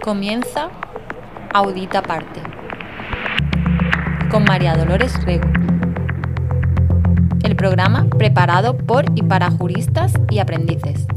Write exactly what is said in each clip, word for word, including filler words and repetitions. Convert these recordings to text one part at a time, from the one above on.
Comienza Audita Parte con María Dolores Rego, el programa preparado por y para juristas y aprendices.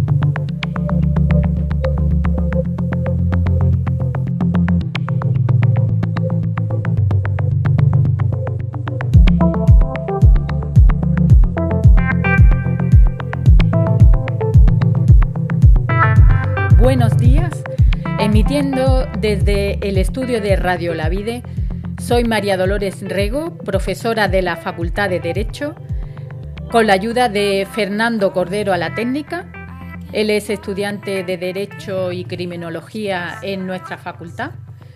Buenos días, emitiendo desde el estudio de Radio La Vide, soy María Dolores Rego, profesora de la Facultad de Derecho, con la ayuda de Fernando Cordero a la técnica. Él es estudiante de Derecho y Criminología en nuestra facultad.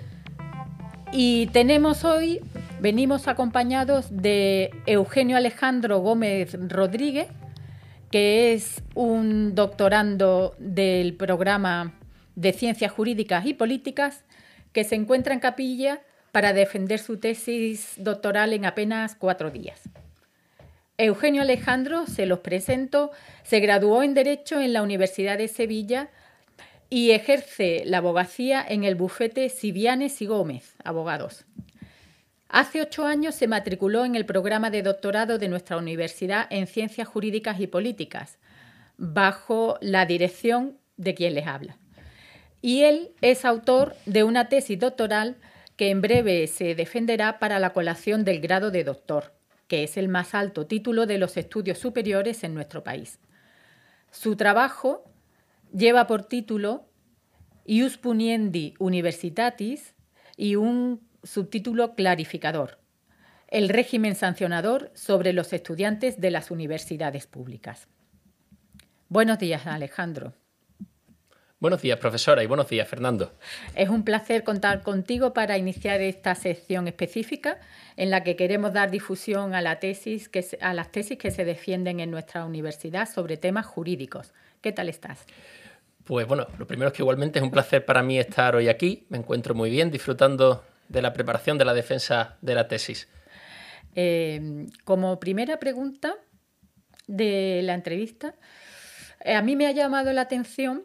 Y tenemos hoy, venimos acompañados de Eugenio Alejandro Gómez Rodríguez, que es un doctorando del programa de Ciencias Jurídicas y Políticas, que se encuentra en Capilla para defender su tesis doctoral en apenas cuatro días. Eugenio Alejandro, se los presento, se graduó en Derecho en la Universidad de Sevilla y ejerce la abogacía en el bufete Sivianes y Gómez, abogados. Hace ocho años se matriculó en el programa de doctorado de nuestra universidad en Ciencias Jurídicas y Políticas, bajo la dirección de quien les habla. Y él es autor de una tesis doctoral que en breve se defenderá para la colación del grado de doctor, que es el más alto título de los estudios superiores en nuestro país. Su trabajo lleva por título Ius Puniendi Universitatis y un subtítulo clarificador: el régimen sancionador sobre los estudiantes de las universidades públicas. Buenos días, Alejandro. Buenos días, profesora, y buenos días, Fernando. Es un placer contar contigo para iniciar esta sección específica en la que queremos dar difusión a, la tesis que se, a las tesis que se defienden en nuestra universidad sobre temas jurídicos. ¿Qué tal estás? Pues bueno, lo primero es que igualmente es un placer para mí estar hoy aquí. Me encuentro muy bien, disfrutando de la preparación de la defensa de la tesis. Eh, como primera pregunta de la entrevista, eh, a mí me ha llamado la atención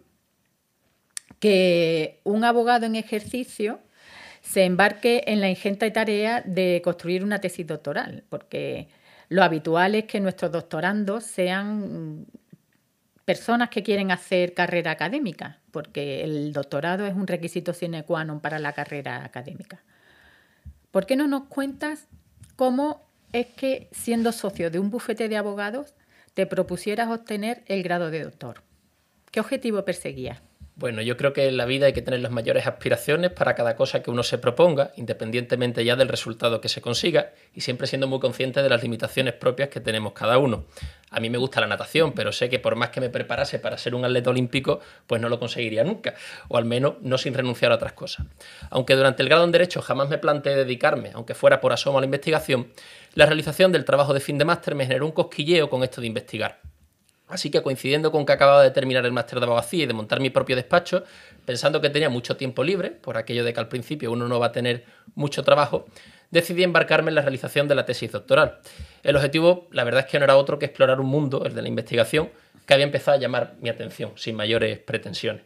que un abogado en ejercicio se embarque en la ingente tarea de construir una tesis doctoral, porque lo habitual es que nuestros doctorandos sean personas que quieren hacer carrera académica, porque el doctorado es un requisito sine qua non para la carrera académica. ¿Por qué no nos cuentas cómo es que, siendo socio de un bufete de abogados, te propusieras obtener el grado de doctor? ¿Qué objetivo perseguías? Bueno, yo creo que en la vida hay que tener las mayores aspiraciones para cada cosa que uno se proponga, independientemente ya del resultado que se consiga, y siempre siendo muy consciente de las limitaciones propias que tenemos cada uno. A mí me gusta la natación, pero sé que por más que me preparase para ser un atleta olímpico, pues no lo conseguiría nunca, o al menos no sin renunciar a otras cosas. Aunque durante el grado en Derecho jamás me planteé dedicarme, aunque fuera por asomo a la investigación, la realización del trabajo de fin de máster me generó un cosquilleo con esto de investigar. Así que, coincidiendo con que acababa de terminar el máster de abogacía y de montar mi propio despacho, pensando que tenía mucho tiempo libre, por aquello de que al principio uno no va a tener mucho trabajo, decidí embarcarme en la realización de la tesis doctoral. El objetivo, la verdad es que no era otro que explorar un mundo, el de la investigación, que había empezado a llamar mi atención, sin mayores pretensiones.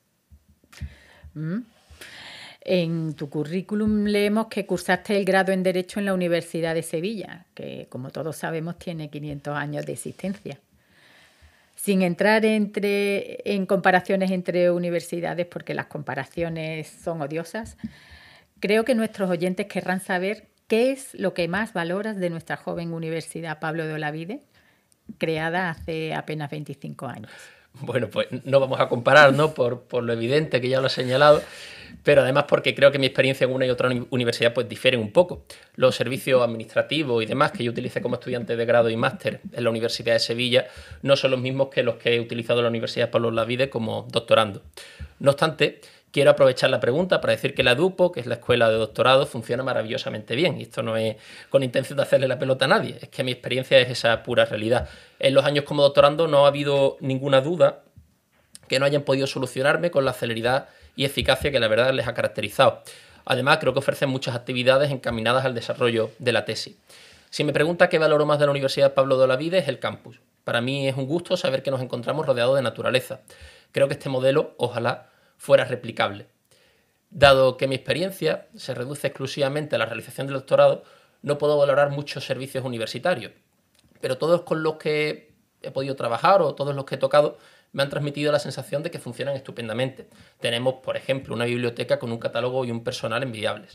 Mm. En tu currículum leemos que cursaste el grado en Derecho en la Universidad de Sevilla, que, como todos sabemos, tiene quinientos años de existencia. Sin entrar entre, en comparaciones entre universidades, porque las comparaciones son odiosas, creo que nuestros oyentes querrán saber qué es lo que más valoras de nuestra joven Universidad Pablo de Olavide, creada hace apenas veinticinco años. Bueno, pues no vamos a comparar, ¿no? Por, por lo evidente que ya lo he señalado, pero además porque creo que mi experiencia en una y otra universidad pues difieren un poco. Los servicios administrativos y demás que yo utilicé como estudiante de grado y máster en la Universidad de Sevilla no son los mismos que los que he utilizado en la Universidad Pablo de Olavide como doctorando. No obstante, quiero aprovechar la pregunta para decir que la DUPO, que es la escuela de doctorado, funciona maravillosamente bien. Y esto no es con intención de hacerle la pelota a nadie, es que mi experiencia es esa pura realidad. En los años como doctorando no ha habido ninguna duda que no hayan podido solucionarme con la celeridad y eficacia que la verdad les ha caracterizado. Además, creo que ofrecen muchas actividades encaminadas al desarrollo de la tesis. Si me pregunta qué valoro más de la Universidad Pablo de Olavide, es el campus. Para mí es un gusto saber que nos encontramos rodeados de naturaleza. Creo que este modelo, ojalá, fuera replicable. Dado que mi experiencia se reduce exclusivamente a la realización del doctorado, no puedo valorar muchos servicios universitarios, pero todos con los que he podido trabajar o todos los que he tocado me han transmitido la sensación de que funcionan estupendamente. Tenemos, por ejemplo, una biblioteca con un catálogo y un personal envidiables.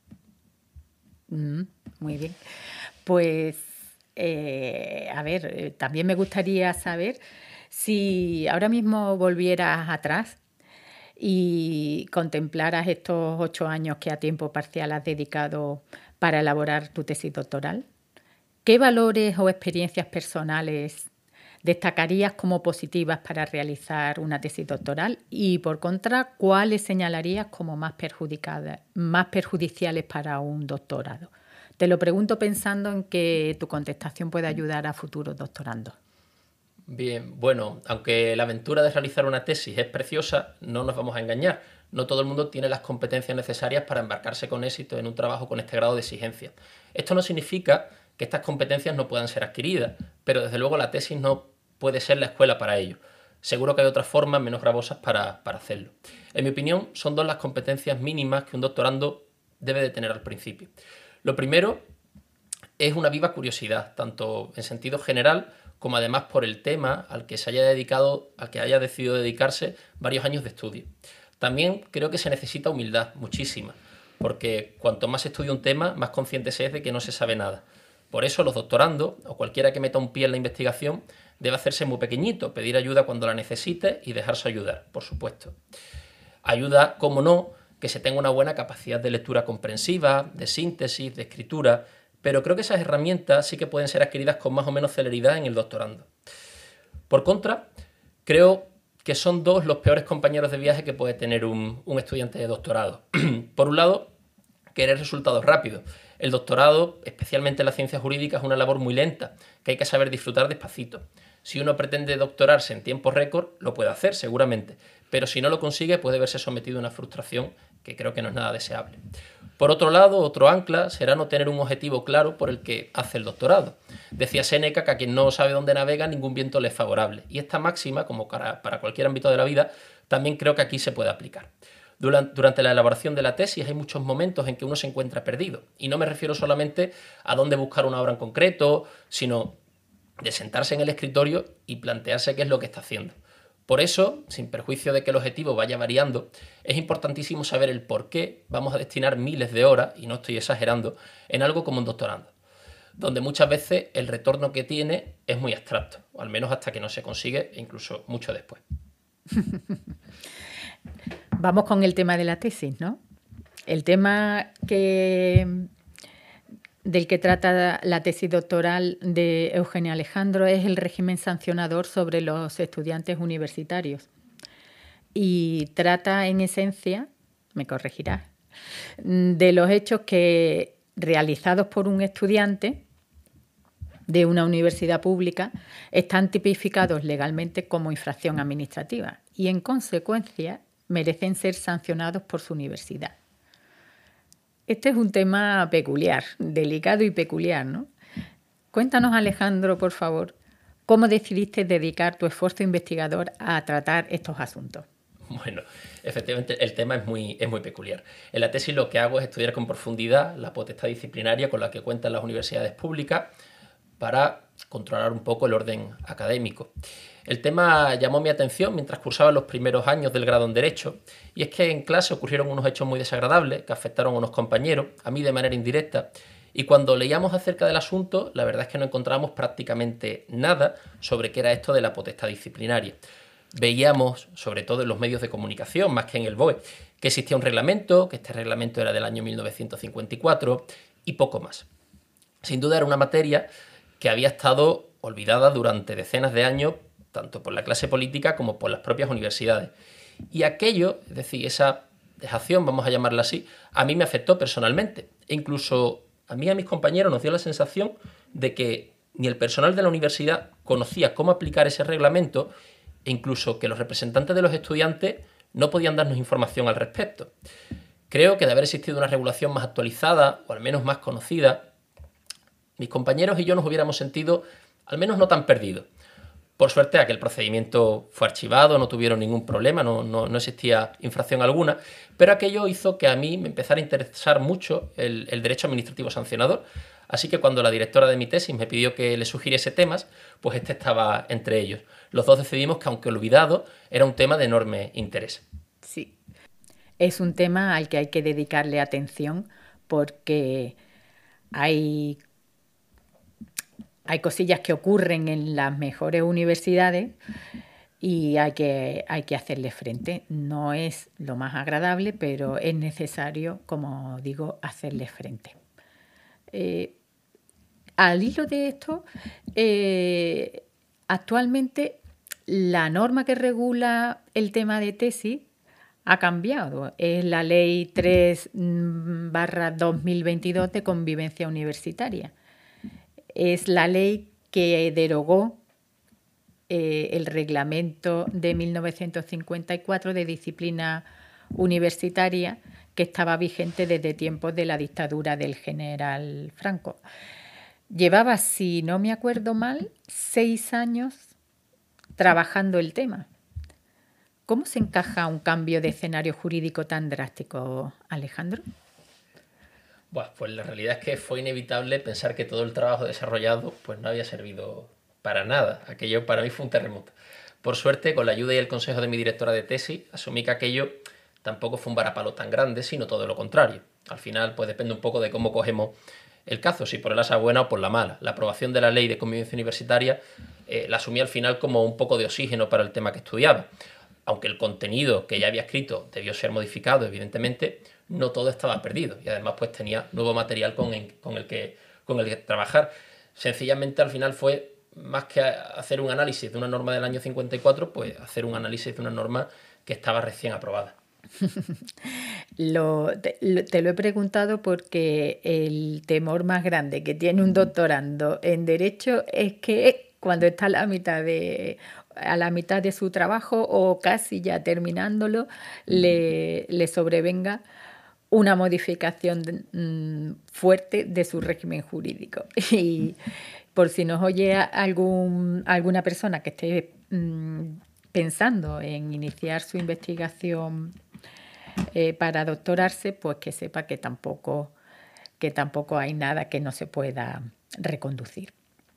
Mm, muy bien. Pues, eh, a ver, eh, también me gustaría saber si ahora mismo volvieras atrás y contemplaras estos ocho años que a tiempo parcial has dedicado para elaborar tu tesis doctoral, ¿qué valores o experiencias personales destacarías como positivas para realizar una tesis doctoral? Y, por contra, ¿cuáles señalarías como más perjudicadas, más perjudiciales para un doctorado? Te lo pregunto pensando en que tu contestación puede ayudar a futuros doctorandos. Bien, bueno, aunque la aventura de realizar una tesis es preciosa, no nos vamos a engañar. No todo el mundo tiene las competencias necesarias para embarcarse con éxito en un trabajo con este grado de exigencia. Esto no significa que estas competencias no puedan ser adquiridas, pero desde luego la tesis no puede ser la escuela para ello. Seguro que hay otras formas menos gravosas para, para hacerlo. En mi opinión, son dos las competencias mínimas que un doctorando debe de tener al principio. Lo primero es una viva curiosidad, tanto en sentido general como además por el tema al que se haya dedicado, al que haya decidido dedicarse varios años de estudio. También creo que se necesita humildad, muchísima, porque cuanto más se estudia un tema, más consciente se es de que no se sabe nada. Por eso los doctorandos, o cualquiera que meta un pie en la investigación, debe hacerse muy pequeñito, pedir ayuda cuando la necesite y dejarse ayudar, por supuesto. Ayuda, como no, que se tenga una buena capacidad de lectura comprensiva, de síntesis, de escritura, pero creo que esas herramientas sí que pueden ser adquiridas con más o menos celeridad en el doctorando. Por contra, creo que son dos los peores compañeros de viaje que puede tener un, un estudiante de doctorado. Por un lado, querer resultados rápidos. El doctorado, especialmente en la ciencia jurídica, es una labor muy lenta, que hay que saber disfrutar despacito. Si uno pretende doctorarse en tiempo récord, lo puede hacer seguramente, pero si no lo consigue puede verse sometido a una frustración que creo que no es nada deseable. Por otro lado, otro ancla será no tener un objetivo claro por el que hace el doctorado. Decía Séneca que a quien no sabe dónde navega, ningún viento le es favorable. Y esta máxima, como para, para cualquier ámbito de la vida, también creo que aquí se puede aplicar. Durante la elaboración de la tesis hay muchos momentos en que uno se encuentra perdido. Y no me refiero solamente a dónde buscar una obra en concreto, sino de sentarse en el escritorio y plantearse qué es lo que está haciendo. Por eso, sin perjuicio de que el objetivo vaya variando, es importantísimo saber el por qué vamos a destinar miles de horas, y no estoy exagerando, en algo como un doctorando, donde muchas veces el retorno que tiene es muy abstracto, o al menos hasta que no se consigue, e incluso mucho después. Vamos con el tema de la tesis, ¿no? El tema que, del que trata la tesis doctoral de Eugenia Alejandro es el régimen sancionador sobre los estudiantes universitarios. Y trata en esencia, me corregirás, de los hechos que, realizados por un estudiante de una universidad pública, están tipificados legalmente como infracción administrativa y, en consecuencia, merecen ser sancionados por su universidad. Este es un tema peculiar, delicado y peculiar, ¿no? Cuéntanos, Alejandro, por favor, ¿cómo decidiste dedicar tu esfuerzo investigador a tratar estos asuntos? Bueno, efectivamente el tema es muy, es muy peculiar. En la tesis lo que hago es estudiar con profundidad la potestad disciplinaria con la que cuentan las universidades públicas para controlar un poco el orden académico. El tema llamó mi atención mientras cursaba los primeros años del grado en Derecho, y es que en clase ocurrieron unos hechos muy desagradables que afectaron a unos compañeros, a mí de manera indirecta, y cuando leíamos acerca del asunto, la verdad es que no encontrábamos prácticamente nada sobre qué era esto de la potestad disciplinaria. Veíamos, sobre todo en los medios de comunicación, más que en el B O E, que existía un reglamento, que este reglamento era del año mil novecientos cincuenta y cuatro, y poco más. Sin duda era una materia que había estado olvidada durante decenas de años, tanto por la clase política como por las propias universidades. Y aquello, es decir, esa dejación, vamos a llamarla así, a mí me afectó personalmente. E incluso a mí y a mis compañeros nos dio la sensación de que ni el personal de la universidad conocía cómo aplicar ese reglamento, e incluso que los representantes de los estudiantes no podían darnos información al respecto. Creo que de haber existido una regulación más actualizada, o al menos más conocida, mis compañeros y yo nos hubiéramos sentido al menos no tan perdidos. Por suerte, aquel procedimiento fue archivado, no tuvieron ningún problema, no, no, no existía infracción alguna, pero aquello hizo que a mí me empezara a interesar mucho el, el derecho administrativo sancionador. Así que cuando la directora de mi tesis me pidió que le sugiriese temas, pues este estaba entre ellos. Los dos decidimos que, aunque olvidado, era un tema de enorme interés. Sí, es un tema al que hay que dedicarle atención porque hay... Hay cosillas que ocurren en las mejores universidades y hay que, hay que hacerle frente. No es lo más agradable, pero es necesario, como digo, hacerle frente. Eh, al hilo de esto, eh, actualmente la norma que regula el tema de tesis ha cambiado. Es la Ley tres barra dos mil veintidós de convivencia universitaria. Es la ley que derogó eh, el reglamento de mil novecientos cincuenta y cuatro de disciplina universitaria que estaba vigente desde tiempos de la dictadura del general Franco. Llevaba, si no me acuerdo mal, seis años trabajando el tema. ¿Cómo se encaja un cambio de escenario jurídico tan drástico, Alejandro? Bueno, pues la realidad es que fue inevitable pensar que todo el trabajo desarrollado pues no había servido para nada. Aquello para mí fue un terremoto. Por suerte, con la ayuda y el consejo de mi directora de tesis, asumí que aquello tampoco fue un varapalo tan grande, sino todo lo contrario. Al final, pues depende un poco de cómo cogemos el caso, si por el asa buena o por la mala. La aprobación de la ley de convivencia universitaria eh, la asumí al final como un poco de oxígeno para el tema que estudiaba. Aunque el contenido que ya había escrito debió ser modificado, evidentemente, no todo estaba perdido. Y además pues tenía nuevo material con el, con el, que, con el que trabajar. Sencillamente al final fue, más que hacer un análisis de una norma del año cincuenta y cuatro, pues hacer un análisis de una norma que estaba recién aprobada. lo, te, lo, te lo he preguntado porque el temor más grande que tiene un doctorando en Derecho es que cuando está a la mitad de... a la mitad de su trabajo o casi ya terminándolo, le, le sobrevenga una modificación de, mmm, fuerte de su régimen jurídico. Y por si nos oye algún, alguna persona que esté mmm, pensando en iniciar su investigación eh, para doctorarse, pues que sepa que tampoco, que tampoco hay nada que no se pueda reconducir.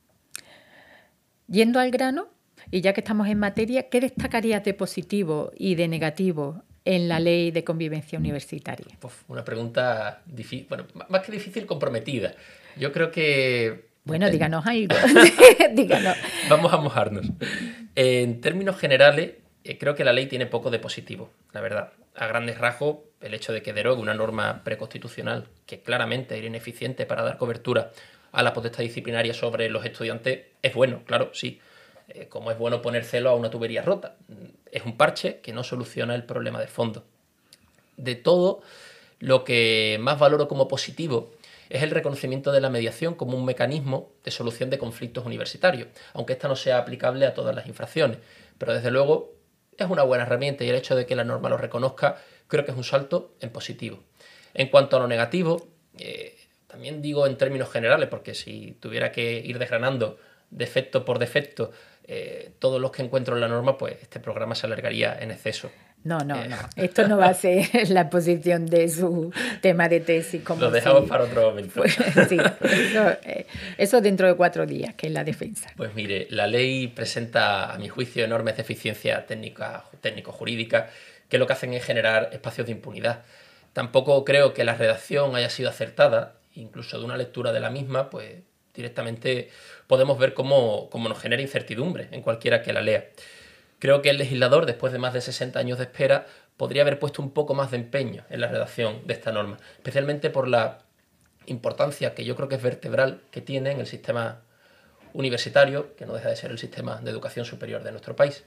Yendo al grano, y ya que estamos en materia, ¿qué destacarías de positivo y de negativo en la ley de convivencia universitaria? Pues una pregunta difícil, bueno, más que difícil, comprometida. Yo creo que... Bueno, díganos algo. díganos. Vamos a mojarnos. En términos generales, eh, creo que la ley tiene poco de positivo, la verdad. A grandes rasgos, el hecho de que derogue una norma preconstitucional que claramente era ineficiente para dar cobertura a la potestad disciplinaria sobre los estudiantes es bueno, claro, sí. Eh, como es bueno poner celo a una tubería rota. Es un parche que no soluciona el problema de fondo. De todo, lo que más valoro como positivo es el reconocimiento de la mediación como un mecanismo de solución de conflictos universitarios, aunque esta no sea aplicable a todas las infracciones. Pero desde luego es una buena herramienta y el hecho de que la norma lo reconozca creo que es un salto en positivo. En cuanto a lo negativo, eh, también digo en términos generales, porque si tuviera que ir desgranando defecto por defecto eh, todos los que encuentro en la norma, pues este programa se alargaría en exceso. No, no, eh, no. Esto no va a ser la exposición de su tema de tesis. Como lo dejamos si... para otro momento. Pues, sí, eso, eh, eso dentro de cuatro días, que es la defensa. Pues mire, la ley presenta, a mi juicio, enormes deficiencias técnica, técnico-jurídicas que lo que hacen es generar espacios de impunidad. Tampoco creo que la redacción haya sido acertada, incluso de una lectura de la misma, pues directamente podemos ver cómo, cómo nos genera incertidumbre en cualquiera que la lea. Creo que el legislador, después de más de sesenta años de espera, podría haber puesto un poco más de empeño en la redacción de esta norma, especialmente por la importancia que yo creo que es vertebral que tiene en el sistema universitario, que no deja de ser el sistema de educación superior de nuestro país.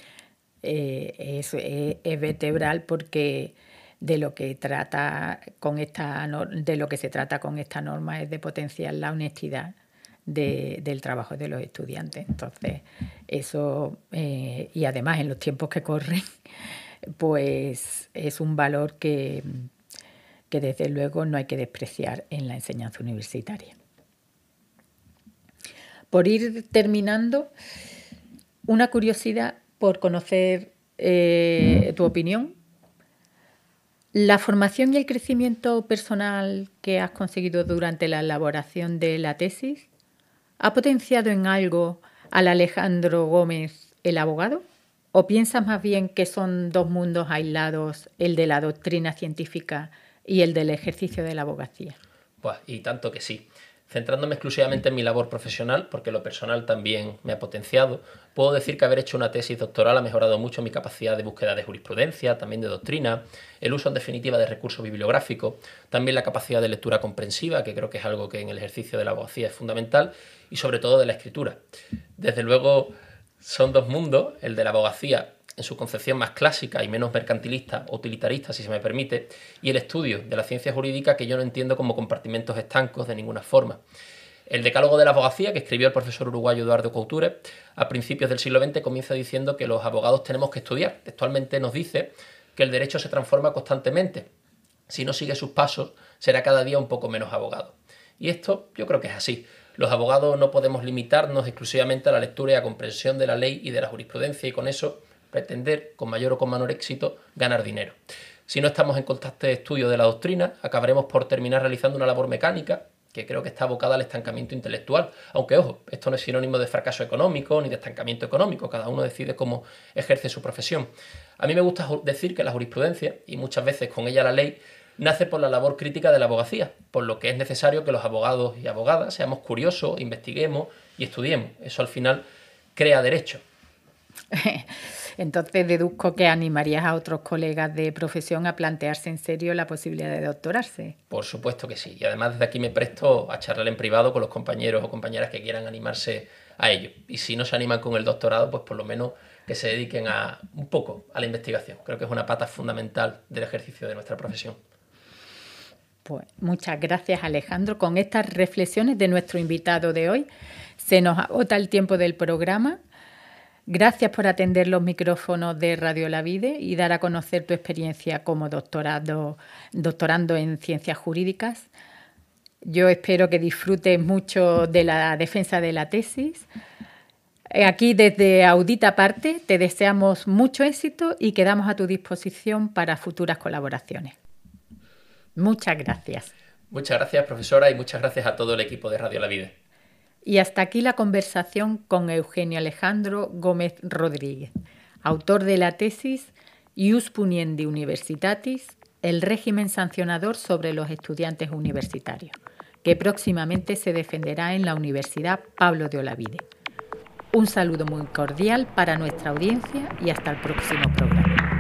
Eh, es, es, es vertebral porque de lo que trata con esta de lo que se trata con esta norma es de potenciar la honestidad de, del trabajo de los estudiantes. Entonces, eso, eh, y además en los tiempos que corren, pues es un valor que, que desde luego no hay que despreciar en la enseñanza universitaria. Por ir terminando, una curiosidad por conocer eh, tu opinión. ¿La formación y el crecimiento personal que has conseguido durante la elaboración de la tesis ha potenciado en algo al Alejandro Gómez, el abogado? ¿O piensas más bien que son dos mundos aislados, el de la doctrina científica y el del ejercicio de la abogacía? Pues, y tanto que sí. Centrándome exclusivamente en mi labor profesional, porque lo personal también me ha potenciado, puedo decir que haber hecho una tesis doctoral ha mejorado mucho mi capacidad de búsqueda de jurisprudencia, también de doctrina, el uso en definitiva de recursos bibliográficos, también la capacidad de lectura comprensiva, que creo que es algo que en el ejercicio de la abogacía es fundamental, y sobre todo de la escritura. Desde luego son dos mundos, el de la abogacía en su concepción más clásica y menos mercantilista o utilitarista, si se me permite, y el estudio de la ciencia jurídica que yo no entiendo como compartimentos estancos de ninguna forma. El decálogo de la abogacía, que escribió el profesor uruguayo Eduardo Couture a principios del siglo veinte, comienza diciendo que los abogados tenemos que estudiar. Textualmente nos dice que el derecho se transforma constantemente. Si no sigue sus pasos, será cada día un poco menos abogado. Y esto yo creo que es así. Los abogados no podemos limitarnos exclusivamente a la lectura y a comprensión de la ley y de la jurisprudencia y con eso pretender, con mayor o con menor éxito, ganar dinero. Si no estamos en constante estudio de la doctrina, acabaremos por terminar realizando una labor mecánica que creo que está abocada al estancamiento intelectual. Aunque, ojo, esto no es sinónimo de fracaso económico ni de estancamiento económico, cada uno decide cómo ejerce su profesión. A mí me gusta decir que la jurisprudencia, y muchas veces con ella la ley, nace por la labor crítica de la abogacía, por lo que es necesario que los abogados y abogadas seamos curiosos, investiguemos y estudiemos. Eso al final crea derecho. Entonces deduzco que animarías a otros colegas de profesión a plantearse en serio la posibilidad de doctorarse. Por supuesto que sí. Y además desde aquí me presto a charlar en privado con los compañeros o compañeras que quieran animarse a ello. Y si no se animan con el doctorado, pues por lo menos que se dediquen a un poco a la investigación. Creo que es una pata fundamental del ejercicio de nuestra profesión. Pues muchas gracias, Alejandro. Con estas reflexiones de nuestro invitado de hoy se nos agota el tiempo del programa. Gracias por atender los micrófonos de Radio La Vide y dar a conocer tu experiencia como doctorado, doctorando en ciencias jurídicas. Yo espero que disfrutes mucho de la defensa de la tesis. Aquí desde Audita Aparte te deseamos mucho éxito y quedamos a tu disposición para futuras colaboraciones. Muchas gracias. Muchas gracias, profesora, y muchas gracias a todo el equipo de Radio La Vide. Y hasta aquí la conversación con Eugenio Alejandro Gómez Rodríguez, autor de la tesis Ius Puniendi Universitatis, el régimen sancionador sobre los estudiantes universitarios, que próximamente se defenderá en la Universidad Pablo de Olavide. Un saludo muy cordial para nuestra audiencia y hasta el próximo programa.